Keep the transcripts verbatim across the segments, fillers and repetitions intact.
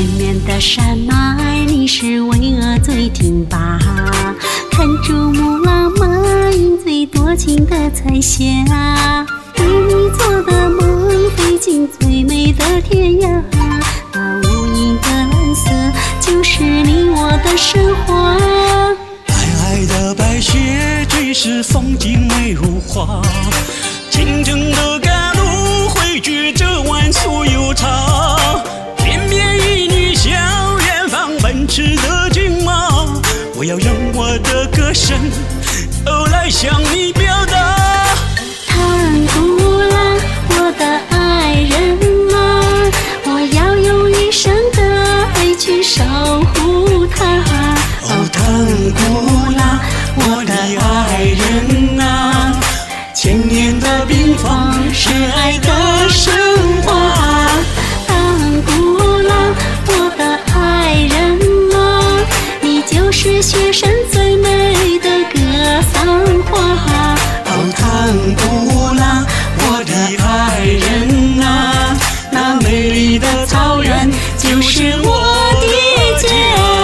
绵绵的山脉，你是巍峨最挺拔，看珠穆朗玛云最多情的彩霞，为你做的梦，飞进最美的天涯，那无垠的蓝色，就是你我的神话。 皑皑的白雪，最是风景美如画，清蒸的甘露，汇聚这万簇悠长。翩翩一女向远方奔驰的骏马，我要用我的歌声都来向你表达。 唐古拉，我的爱人啊，我要用一生的爱去守护她。 哦，唐古拉，我的爱人啊，千年的冰封是爱的神话。 唐古拉，我的爱人啊，你就是雪山最美的格桑花。 哦，唐古拉，我的爱人啊，那美丽的草原就是我的家。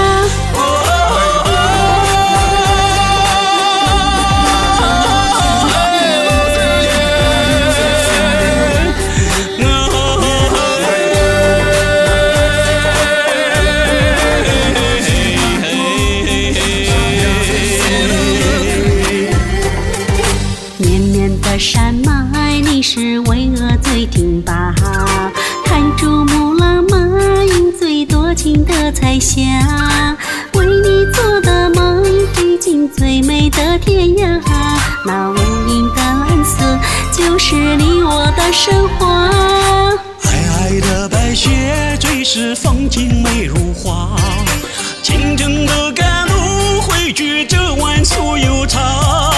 山脉，你是巍峨最挺拔，看珠穆朗玛云最多情的彩霞，为你做的梦，飞进最美的天涯，那无垠的蓝色，就是你我的神话。 皑皑的白雪，最是风景美如画，清蒸的甘露，汇聚这万簇悠长。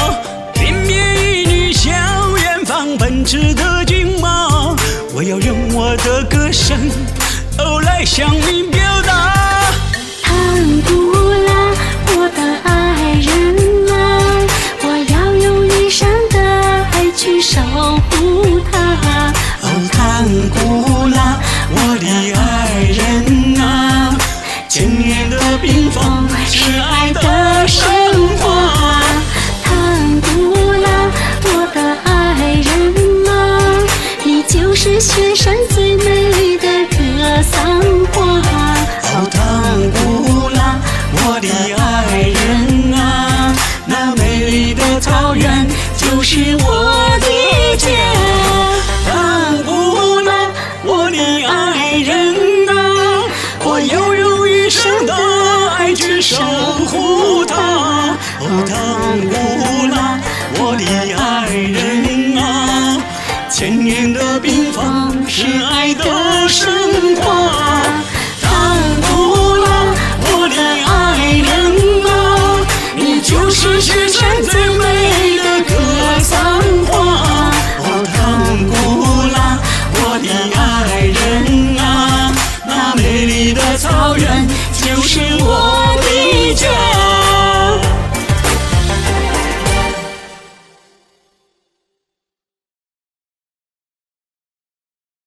奔驰的骏马，我要用我的歌声都来向你表达。 唐古拉，我的爱人啊，我要用一生的爱去守护她。 哦，唐古拉，我的爱人啊，千年的冰封是爱的神话。 唐古拉，我的爱人啊，你就是雪山最美的格桑花。 哦，唐古拉，我的爱人啊，那美丽的草原就是我的家。唐古拉，我的爱人啊，我要用一生的爱去守护她。哦，唐古拉，我的爱人啊，千年的冰封是爱的神话。唐古拉，我的爱人啊，你就是雪山最美的格桑花。哦，唐古拉，我的爱人啊，那美丽的草原就是我